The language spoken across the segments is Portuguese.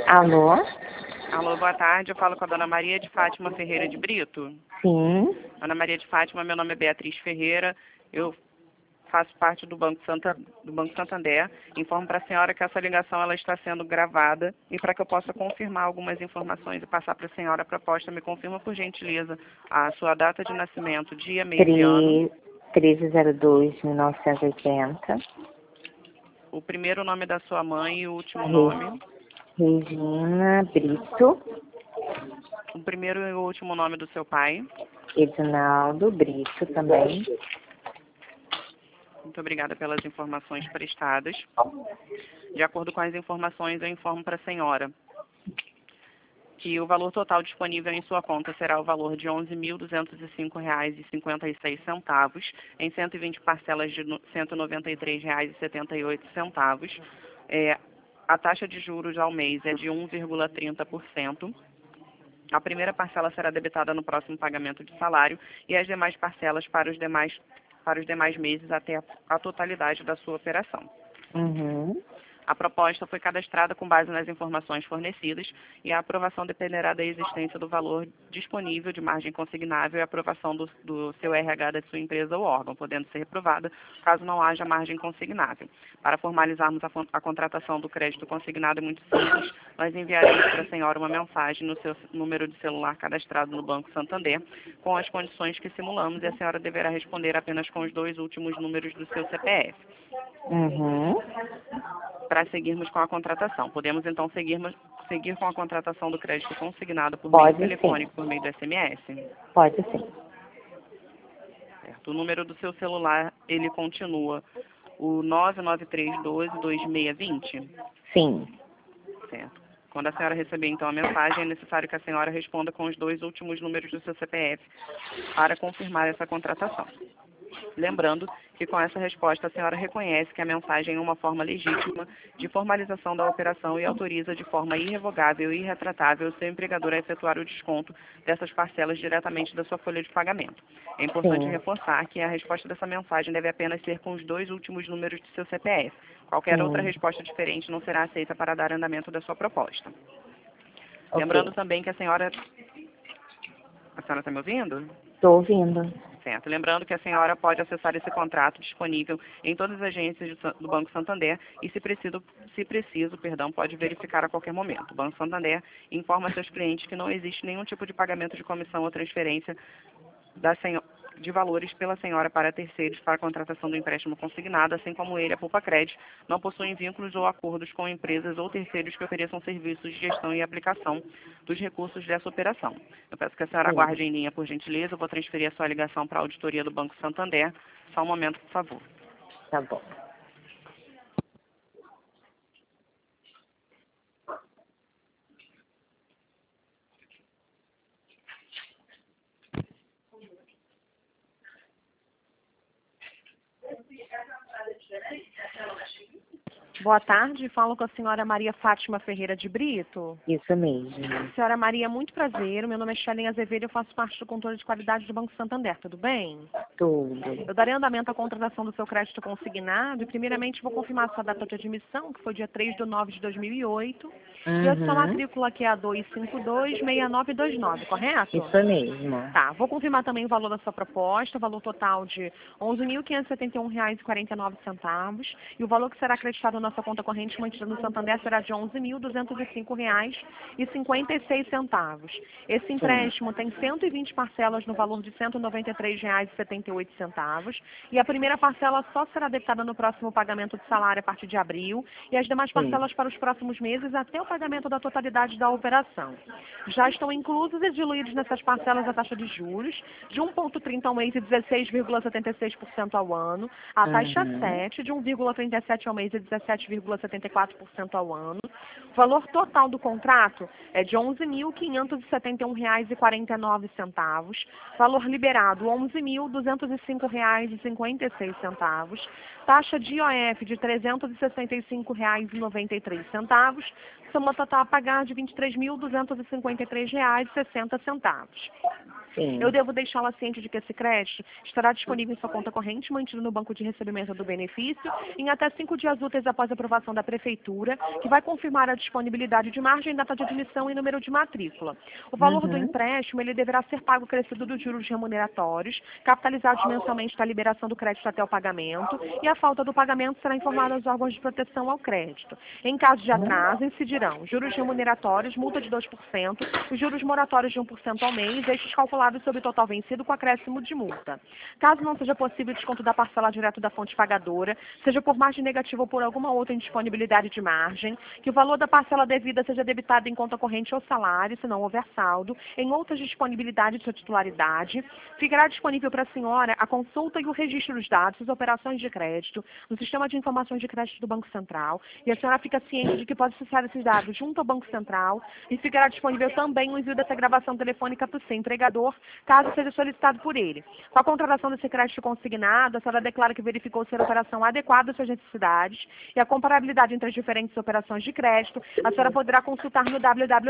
Alô? Alô, boa tarde. Eu falo com a dona Maria de Fátima Ferreira de Brito. Sim. Dona Maria de Fátima, meu nome é Beatriz Ferreira. Eu faço parte do Banco Santander. Informo para a senhora que essa ligação ela está sendo gravada e para que eu possa confirmar algumas informações e passar para a senhora a proposta, me confirma por gentileza a sua data de nascimento, dia, mês e ano. 1302-1980. O primeiro nome da sua mãe e o último nome. Regina Brito. O primeiro e o último nome do seu pai. Edinaldo Brito também. Muito obrigada pelas informações prestadas. De acordo com as informações, eu informo para a senhora que o valor total disponível em sua conta será o valor de R$ 11.205,56 em 120 parcelas de R$ 193,78. A taxa de juros ao mês é de 1,30%. A primeira parcela será debitada no próximo pagamento de salário e as demais parcelas para os demais meses até a totalidade da sua operação. Uhum. A proposta foi cadastrada com base nas informações fornecidas e a aprovação dependerá da existência do valor disponível de margem consignável e a aprovação do seu RH da sua empresa ou órgão, podendo ser reprovada caso não haja margem consignável. Para formalizarmos a contratação do crédito consignado é muito simples. Nós enviaremos para a senhora uma mensagem no seu número de celular cadastrado no Banco Santander com as condições que simulamos e a senhora deverá responder apenas com os 2 últimos números do seu CPF. Uhum. Para seguirmos com a contratação. Podemos, então, seguir com a contratação do crédito consignado por meio telefônico, por meio do SMS? Pode sim. Certo. O número do seu celular, ele continua o 993122620? Sim. Certo. Quando a senhora receber, então, a mensagem, é necessário que a senhora responda com os 2 últimos números do seu CPF para confirmar essa contratação. Lembrando que com essa resposta a senhora reconhece que a mensagem é uma forma legítima de formalização da operação e autoriza de forma irrevogável e irretratável o seu empregador a efetuar o desconto dessas parcelas diretamente da sua folha de pagamento. É importante reforçar que a resposta dessa mensagem deve apenas ser com os 2 últimos números do seu CPF. Qualquer outra resposta diferente não será aceita para dar andamento da sua proposta. Lembrando também que a senhora... A senhora está me ouvindo? Estou ouvindo. Certo. Lembrando que a senhora pode acessar esse contrato disponível em todas as agências do Banco Santander e, se preciso, pode verificar a qualquer momento. O Banco Santander informa a seus clientes que não existe nenhum tipo de pagamento de comissão ou transferência de valores pela senhora para terceiros para a contratação do empréstimo consignado, assim como ele, a Poupa Crédito, não possuem vínculos ou acordos com empresas ou terceiros que ofereçam serviços de gestão e aplicação dos recursos dessa operação. Eu peço que a senhora aguarde em linha, por gentileza. Eu vou transferir a sua ligação para a auditoria do Banco Santander. Só um momento, por favor. Tá bom. Boa tarde, falo com a senhora Maria Fátima Ferreira de Brito. Isso mesmo. Senhora Maria, muito prazer. Meu nome é Shelly Azevedo e eu faço parte do controle de qualidade do Banco Santander. Tudo bem? Tudo. Eu darei andamento à contratação do seu crédito consignado e, primeiramente, vou confirmar a sua data de admissão, que foi dia 3/9/2008. E a sua matrícula, que é a 2526929, correto? Isso mesmo. Tá, vou confirmar também o valor da sua proposta, valor total de R$ 11.571,49. E o valor que será acreditado na sua conta corrente mantida no Santander será de R$ 11.205,56. Esse empréstimo tem 120 parcelas no valor de R$ 193,78. E a primeira parcela só será debitada no próximo pagamento de salário a partir de abril e as demais parcelas para os próximos meses até o pagamento da totalidade da operação. Já estão inclusos e diluídos nessas parcelas a taxa de juros de 1,30 ao mês e 16,76% ao ano, a taxa 7 de 1,37 ao mês e 17,74% ao ano. O valor total do contrato é de R$ 11.571,49. Valor liberado, R$ 11.205,56. Taxa de IOF de R$ 365,93. soma total a pagar de R$ 23.253,60. Sim. Eu devo deixá-la ciente de que esse crédito estará disponível em sua conta corrente, mantido no banco de recebimento do benefício, em até 5 dias úteis após a aprovação da Prefeitura, que vai confirmar a disponibilidade de margem, data de admissão e número de matrícula. O valor do empréstimo ele deverá ser pago crescido dos juros remuneratórios, capitalizados mensalmente da liberação do crédito até o pagamento, e a falta do pagamento será informada aos órgãos de proteção ao crédito. Em caso de atraso, incidirão juros remuneratórios, multa de 2%, os juros moratórios de 1% ao mês, estes calculados sobre o total vencido com acréscimo de multa. Caso não seja possível o desconto da parcela direto da fonte pagadora, seja por margem negativa ou por alguma outra indisponibilidade de margem, que o valor da parcela devida seja debitado em conta corrente ou salário, se não houver saldo, em outras disponibilidades de sua titularidade, ficará disponível para a senhora a consulta e o registro dos dados das operações de crédito no Sistema de Informações de Crédito do Banco Central, e a senhora fica ciente de que pode acessar esses dados junto ao Banco Central, e ficará disponível também o envio dessa gravação telefônica para o seu empregador, caso seja solicitado por ele. Com a contratação desse crédito consignado, a senhora declara que verificou ser a operação adequada às suas necessidades e a comparabilidade entre as diferentes operações de crédito, a senhora poderá consultar no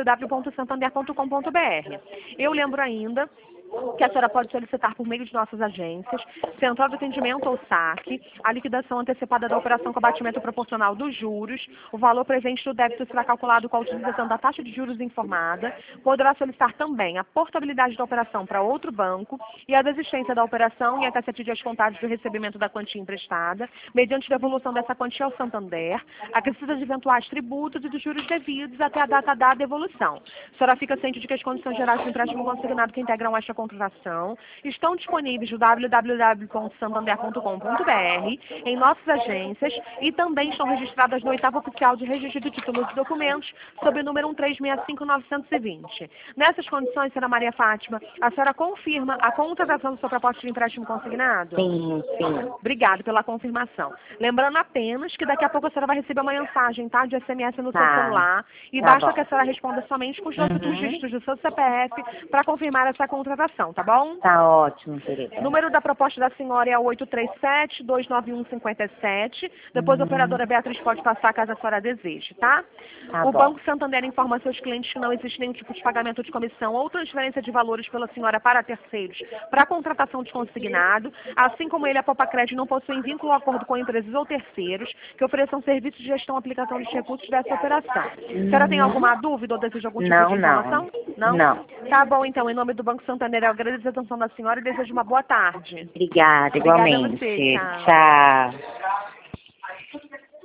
www.santander.com.br. Eu lembro ainda que a senhora pode solicitar por meio de nossas agências, Central de Atendimento ou SAC, a liquidação antecipada da operação com abatimento proporcional dos juros, o valor presente do débito será calculado com a utilização da taxa de juros informada, poderá solicitar também a portabilidade da operação para outro banco e a desistência da operação em até 7 dias contados do recebimento da quantia emprestada, mediante devolução dessa quantia ao Santander, acrescida de eventuais tributos e dos juros devidos até a data da devolução. A senhora fica ciente de que as condições gerais do empréstimo consignado que integram esta contratação estão disponíveis no www.santander.com.br, em nossas agências, e também estão registradas no 8º Oficial de Registro de Títulos e Documentos, sob o número 1365920. Nessas condições, senhora Maria Fátima, a senhora confirma a contratação da sua proposta de empréstimo consignado? Sim, sim. Obrigada pela confirmação. Lembrando apenas que daqui a pouco a senhora vai receber uma mensagem, tá, de SMS no seu celular, e basta que a senhora responda somente com os dois dígitos do seu CPF para confirmar essa contratação, tá bom? Tá ótimo, querida. O número da proposta da senhora é o 837-291-57. Depois a operadora Beatriz pode passar caso a senhora deseje, tá? Tá O bom. Banco Santander informa seus clientes que não existe nenhum tipo de pagamento de comissão ou transferência de valores pela senhora para terceiros para contratação de consignado, assim como ele, a Popacred, não possuem vínculo ou acordo com empresas ou terceiros que ofereçam serviços de gestão e aplicação dos recursos dessa operação. A senhora tem alguma dúvida ou deseja algum tipo de informação? Não. Tá bom, então, em nome do Banco Santander, eu agradeço a atenção da senhora e desejo uma boa tarde. Obrigada, Obrigada a igualmente. você, Tchau.